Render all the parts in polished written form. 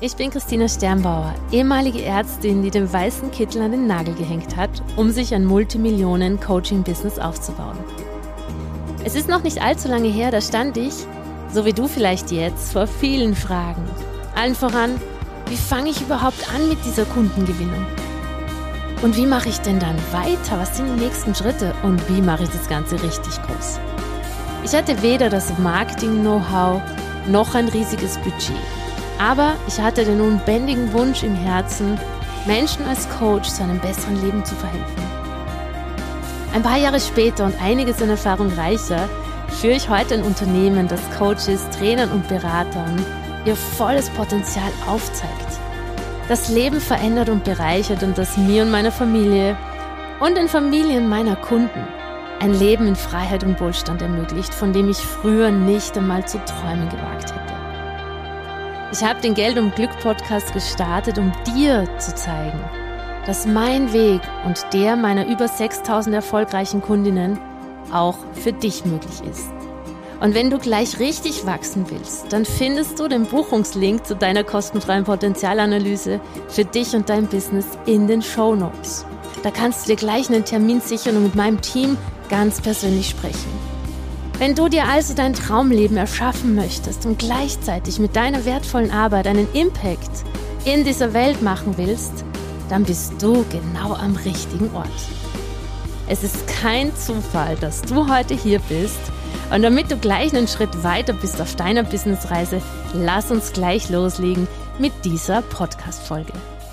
Ich bin Christina Sternbauer, ehemalige Ärztin, die den weißen Kittel an den Nagel gehängt hat, um sich ein Multimillionen-Coaching-Business aufzubauen. Es ist noch nicht allzu lange her, da stand ich, so wie du vielleicht jetzt, vor vielen Fragen. Allen voran, wie fange ich überhaupt an mit dieser Kundengewinnung? Und wie mache ich denn dann weiter? Was sind die nächsten Schritte? Und wie mache ich das Ganze richtig groß? Ich hatte weder das Marketing-Know-how noch ein riesiges Budget. Aber ich hatte den unbändigen Wunsch im Herzen, Menschen als Coach zu einem besseren Leben zu verhelfen. Ein paar Jahre später und einiges an Erfahrung reicher, führe ich heute ein Unternehmen, das Coaches, Trainern und Beratern ihr volles Potenzial aufzeigt, das Leben verändert und bereichert und das mir und meiner Familie und den Familien meiner Kunden ein Leben in Freiheit und Wohlstand ermöglicht, von dem ich früher nicht einmal zu träumen gewagt hätte. Ich habe den Geld und Glück Podcast gestartet, um dir zu zeigen, dass mein Weg und der meiner über 6.000 erfolgreichen Kundinnen auch für dich möglich ist. Und wenn du gleich richtig wachsen willst, dann findest du den Buchungslink zu deiner kostenfreien Potenzialanalyse für dich und dein Business in den Shownotes. Da kannst du dir gleich einen Termin sichern und mit meinem Team ganz persönlich sprechen. Wenn du dir also dein Traumleben erschaffen möchtest und gleichzeitig mit deiner wertvollen Arbeit einen Impact in dieser Welt machen willst, dann bist du genau am richtigen Ort. Es ist kein Zufall, dass du heute hier bist und damit du gleich einen Schritt weiter bist auf deiner Businessreise, lass uns gleich loslegen mit dieser Podcast-Folge.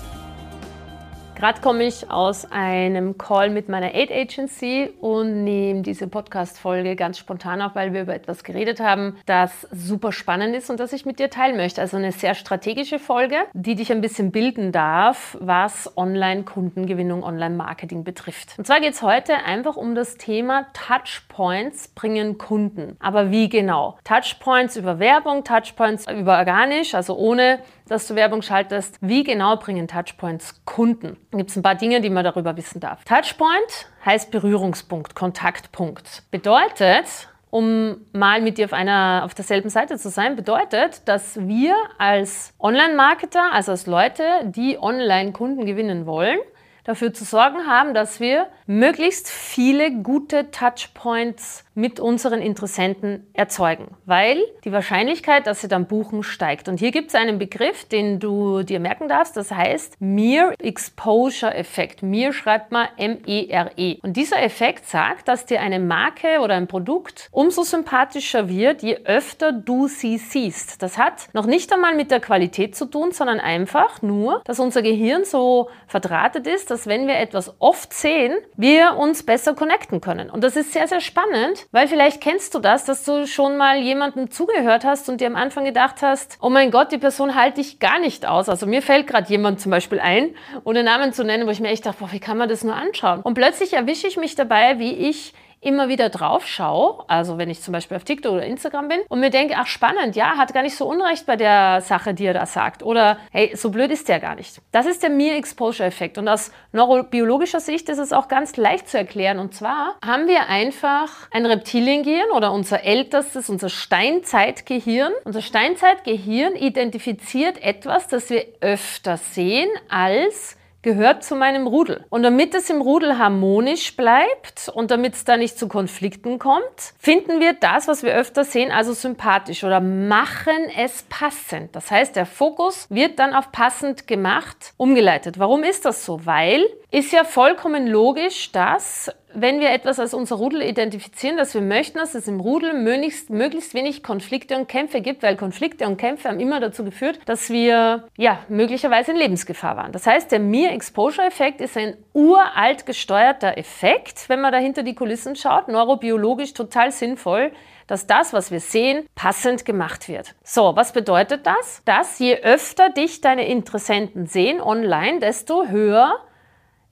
Gerade komme ich aus einem Call mit meiner Aid Agency und nehme diese Podcast-Folge ganz spontan auf, weil wir über etwas geredet haben, das super spannend ist und das ich mit dir teilen möchte. Also eine sehr strategische Folge, die dich ein bisschen bilden darf, was Online-Kundengewinnung, Online-Marketing betrifft. Und zwar geht es heute einfach um das Thema Touchpoints bringen Kunden. Aber wie genau? Touchpoints über Werbung, Touchpoints über organisch, also ohne dass du Werbung schaltest. Wie genau bringen Touchpoints Kunden? Da gibt es ein paar Dinge, die man darüber wissen darf. Touchpoint heißt Berührungspunkt, Kontaktpunkt. Bedeutet, um mal mit dir auf derselben Seite zu sein, bedeutet, dass wir als Online-Marketer, also als Leute, die Online-Kunden gewinnen wollen, dafür zu sorgen haben, dass wir möglichst viele gute Touchpoints mit unseren Interessenten erzeugen, weil die Wahrscheinlichkeit, dass sie dann buchen, steigt. Und hier gibt es einen Begriff, den du dir merken darfst, das heißt Mere Exposure Effekt. Mere schreibt man M-E-R-E. Und dieser Effekt sagt, dass dir eine Marke oder ein Produkt umso sympathischer wird, je öfter du sie siehst. Das hat noch nicht einmal mit der Qualität zu tun, sondern einfach nur, dass unser Gehirn so verdrahtet ist, dass wenn wir etwas oft sehen, wir uns besser connecten können. Und das ist sehr, sehr spannend, weil vielleicht kennst du das, dass du schon mal jemandem zugehört hast und dir am Anfang gedacht hast, oh mein Gott, die Person halte ich gar nicht aus. Also mir fällt gerade jemand zum Beispiel ein, ohne Namen zu nennen, wo ich mir echt dachte, boah, wie kann man das nur anschauen? Und plötzlich erwische ich mich dabei, wie ich immer wieder drauf schaue, also wenn ich zum Beispiel auf TikTok oder Instagram bin und mir denke, ach spannend, ja, hat gar nicht so Unrecht bei der Sache, die er da sagt oder hey, so blöd ist der gar nicht. Das ist der Mere Exposure Effekt und aus neurobiologischer Sicht ist es auch ganz leicht zu erklären und zwar haben wir einfach ein Reptiliengehirn oder unser ältestes, unser Steinzeitgehirn. Unser Steinzeitgehirn identifiziert etwas, das wir öfter sehen als gehört zu meinem Rudel. Und damit es im Rudel harmonisch bleibt und damit es da nicht zu Konflikten kommt, finden wir das, was wir öfter sehen, also sympathisch oder machen es passend. Das heißt, der Fokus wird dann auf passend gemacht umgeleitet. Warum ist das so? Weil ist ja vollkommen logisch, dass wenn wir etwas als unser Rudel identifizieren, dass wir möchten, dass es im Rudel möglichst wenig Konflikte und Kämpfe gibt, weil Konflikte und Kämpfe haben immer dazu geführt, dass wir möglicherweise in Lebensgefahr waren. Das heißt, der Mere Exposure Effekt ist ein uralt gesteuerter Effekt, wenn man da hinter die Kulissen schaut, neurobiologisch total sinnvoll, dass das, was wir sehen, passend gemacht wird. So, was bedeutet das? Dass je öfter dich deine Interessenten sehen online, desto höher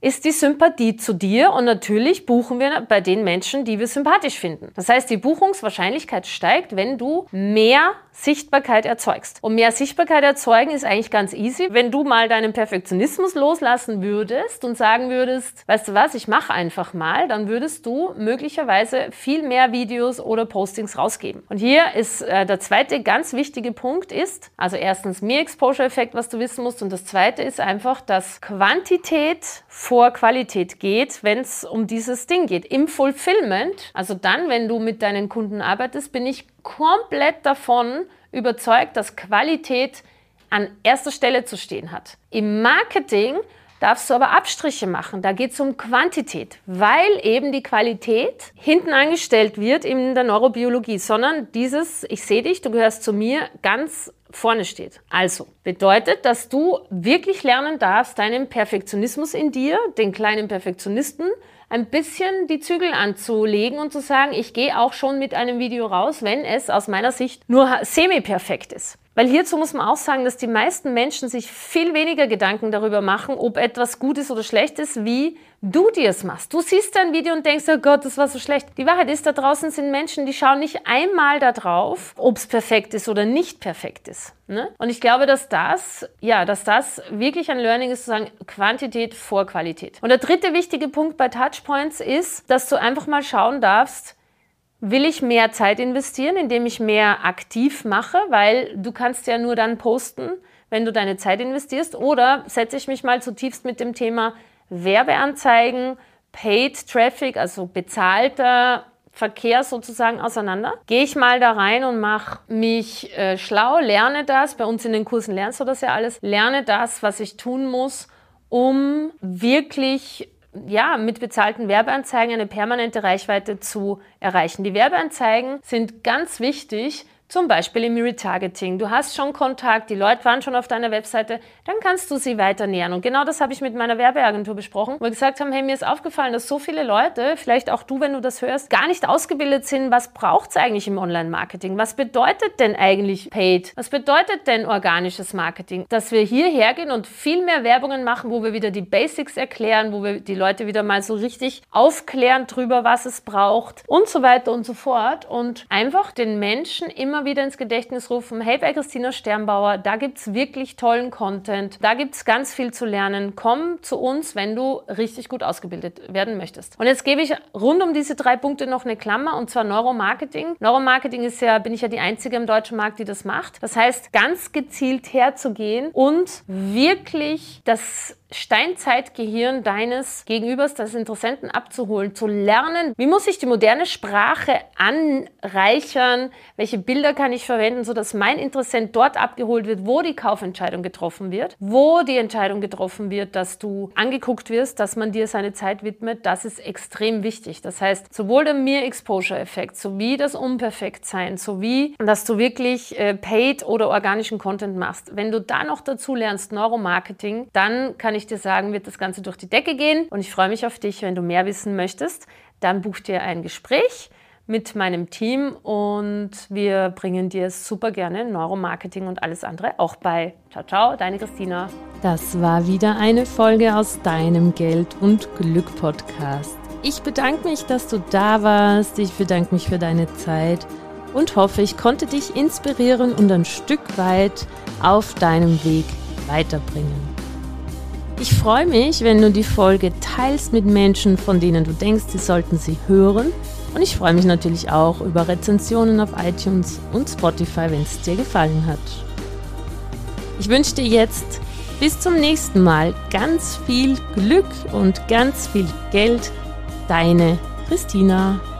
ist die Sympathie zu dir und natürlich buchen wir bei den Menschen, die wir sympathisch finden. Das heißt, die Buchungswahrscheinlichkeit steigt, wenn du mehr Sichtbarkeit erzeugst. Und mehr Sichtbarkeit erzeugen ist eigentlich ganz easy. Wenn du mal deinen Perfektionismus loslassen würdest und sagen würdest, weißt du was, ich mache einfach mal, dann würdest du möglicherweise viel mehr Videos oder Postings rausgeben. Und hier ist der zweite ganz wichtige Punkt ist, also erstens mehr Exposure-Effekt, was du wissen musst, und das zweite ist einfach, dass Quantität vor Qualität geht, wenn es um dieses Ding geht. Im Fulfillment, also dann, wenn du mit deinen Kunden arbeitest, bin ich komplett davon überzeugt, dass Qualität an erster Stelle zu stehen hat. Im Marketing darfst du aber Abstriche machen. Da geht es um Quantität, weil eben die Qualität hinten angestellt wird in der Neurobiologie, sondern dieses, ich sehe dich, du gehörst zu mir, ganz vorne steht. Also bedeutet, dass du wirklich lernen darfst, deinen Perfektionismus in dir, den kleinen Perfektionisten, ein bisschen die Zügel anzulegen und zu sagen, ich gehe auch schon mit einem Video raus, wenn es aus meiner Sicht nur semi-perfekt ist. Weil hierzu muss man auch sagen, dass die meisten Menschen sich viel weniger Gedanken darüber machen, ob etwas gut ist oder schlecht ist, wie du dir es machst. Du siehst ein Video und denkst, oh Gott, das war so schlecht. Die Wahrheit ist, da draußen sind Menschen, die schauen nicht einmal da drauf, ob es perfekt ist oder nicht perfekt ist. Ne? Und ich glaube, dass das wirklich ein Learning ist, zu sagen, Quantität vor Qualität. Und der dritte wichtige Punkt bei Touchpoints ist, dass du einfach mal schauen darfst, will ich mehr Zeit investieren, indem ich mehr aktiv mache, weil du kannst ja nur dann posten, wenn du deine Zeit investierst, oder setze ich mich mal zutiefst mit dem Thema Werbeanzeigen, Paid Traffic, also bezahlter Verkehr sozusagen auseinander. Gehe ich mal da rein und mache mich schlau, lerne das, bei uns in den Kursen lernst du das ja alles, lerne das, was ich tun muss, um wirklich mit bezahlten Werbeanzeigen eine permanente Reichweite zu erreichen. Die Werbeanzeigen sind ganz wichtig, zum Beispiel im Retargeting. Du hast schon Kontakt, die Leute waren schon auf deiner Webseite, dann kannst du sie weiter nähern. Und genau das habe ich mit meiner Werbeagentur besprochen, wo wir gesagt haben, hey, mir ist aufgefallen, dass so viele Leute, vielleicht auch du, wenn du das hörst, gar nicht ausgebildet sind, was braucht es eigentlich im Online-Marketing? Was bedeutet denn eigentlich Paid? Was bedeutet denn organisches Marketing? Dass wir hier hergehen und viel mehr Werbungen machen, wo wir wieder die Basics erklären, wo wir die Leute wieder mal so richtig aufklären drüber, was es braucht und so weiter und so fort. Und einfach den Menschen immer wieder ins Gedächtnis rufen, hey, bei Christina Sternbauer, da gibt es wirklich tollen Content, da gibt es ganz viel zu lernen. Komm zu uns, wenn du richtig gut ausgebildet werden möchtest. Und jetzt gebe ich rund um diese 3 Punkte noch eine Klammer, und zwar Neuromarketing. Neuromarketing bin ich ja die Einzige im deutschen Markt, die das macht. Das heißt, ganz gezielt herzugehen und wirklich das Steinzeitgehirn deines Gegenübers, des Interessenten abzuholen, zu lernen, wie muss ich die moderne Sprache anreichern, welche Bilder kann ich verwenden, sodass mein Interessent dort abgeholt wird, wo die Kaufentscheidung getroffen wird, wo die Entscheidung getroffen wird, dass du angeguckt wirst, dass man dir seine Zeit widmet, das ist extrem wichtig. Das heißt, sowohl der Mere-Exposure-Effekt, sowie das Unperfektsein, sowie, dass du wirklich Paid oder organischen Content machst. Wenn du da noch dazu lernst, Neuromarketing, dann kann ich dir sagen, wird das Ganze durch die Decke gehen, und ich freue mich auf dich. Wenn du mehr wissen möchtest, dann buch dir ein Gespräch mit meinem Team und wir bringen dir super gerne Neuromarketing und alles andere auch bei. Ciao, ciao, deine Christina. Das war wieder eine Folge aus deinem Geld und Glück Podcast. Ich bedanke mich, dass du da warst. Ich bedanke mich für deine Zeit und hoffe, ich konnte dich inspirieren und ein Stück weit auf deinem Weg weiterbringen. Ich freue mich, wenn du die Folge teilst mit Menschen, von denen du denkst, sie sollten sie hören. Und ich freue mich natürlich auch über Rezensionen auf iTunes und Spotify, wenn es dir gefallen hat. Ich wünsche dir jetzt bis zum nächsten Mal ganz viel Glück und ganz viel Geld. Deine Christina.